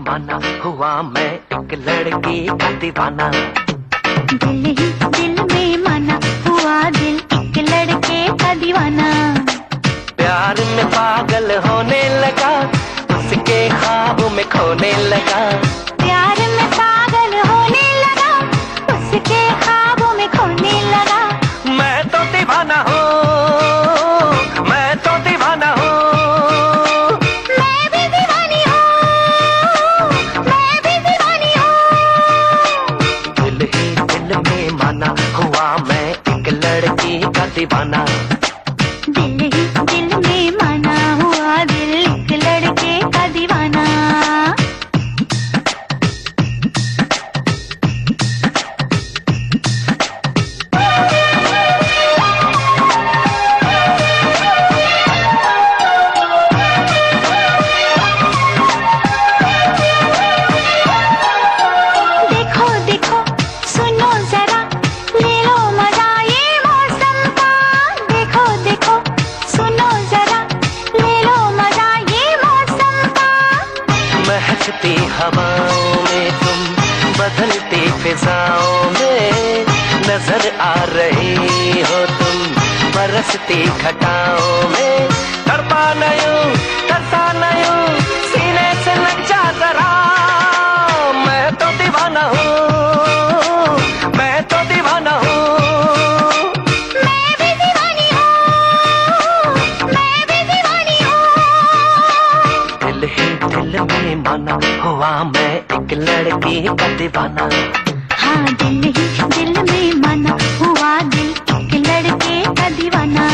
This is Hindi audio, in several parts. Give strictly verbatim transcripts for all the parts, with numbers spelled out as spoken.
माना हुआ मैं एक लड़की का दीवाना। दिल ही दिल में माना हुआ दिल एक लड़के का दीवाना। प्यार में पागल होने लगा, उसके ख्वाब में खोने लगा। प्यार में पागल होने लगा, उसके ख्वाबों में खोने लगा। मैं तो दीवाना हूँ, मैं तो दीवाना हूँ। मैं भी दीवानी हूँ, मैं भी दीवानी हूँ। दिल ही दिल में माना हुआ मैं एक लड़की का दीवाना। दिल ही दिल में माना हुआ दिल एक लड़के का दीवाना। देखो देखो सुनो जरा, ले लो मजा ये मौसम का। देखो देखो सुनो जरा, ले लो मजा ये मौसम का। महकती हवाओं में तुम, बदलती फिजाओं में नजर आ रही हो तुम, बरसती घटाओं में। तड़पा नयूं तरसा नयूं, सीने से लग जा जरा। मैं तो दीवाना हूँ, मैं तो दीवाना हूँ। मैं भी दीवानी हूँ, मैं भी दीवानी हूँ। दिल ही दिल में माना हुआ मैं एक लड़की का दीवाना। हाँ दिल ही दिल में माना हुआ दिल एक लड़के का दीवाना।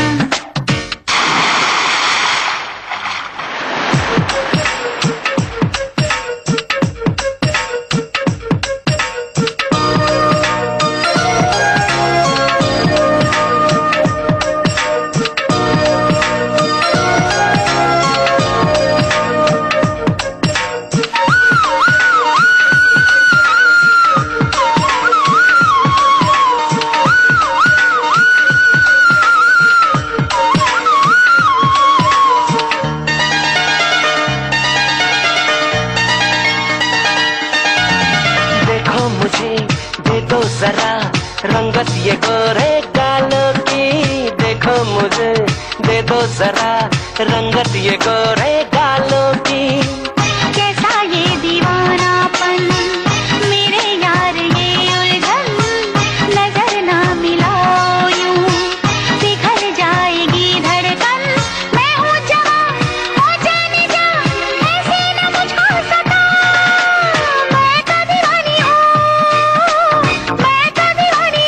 मुझे दे दो जरा रंगत ये गोरे गालों की। देखो मुझे दे दो जरा रंगत ये गोरे गालों की। कैसा ये दीवानापन मेरे यार ये उलझन, नजर ना मिलाओ यूं बिखर जाएगी धड़कन। मैं हूँ जवां हो जाने जा, ऐसे न मुझको सता। मैं तो दीवानी हूँ, मैं तो दीवानी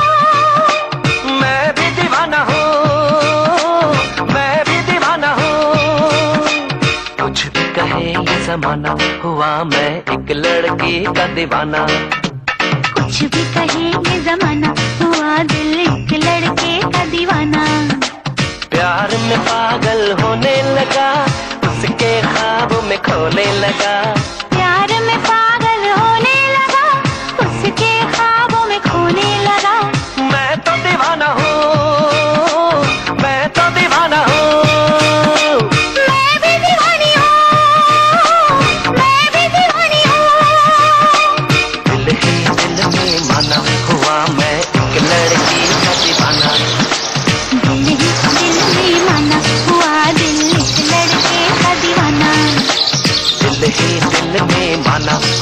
हूँ। मैं भी दीवाना हूँ, मैं भी दीवाना हूँ। कुछ भी कहे ये जमाना हुआ मैं एक लड़की का दीवाना। कुछ भी कहे ये जमाना हुआ दिल एक लड़के का दीवाना। प्यार में पागल होने लगा, उसके ख्वाब में खोने लगा। प्यार में पागल होने लगा, उसके ख्वाबों में खोने लगा। मैं तो दीवाना हूँ, मैं तो दीवाना हूँ। मैं भी दीवानी हूँ, मैं भी दीवानी हूँ। दिल ही दिल में माना हुआ मैं एक लड़की का दीवाना। दिल ही दिल में माना हुआ दिल एक लड़के का दीवाना। दिल ही दिल में माना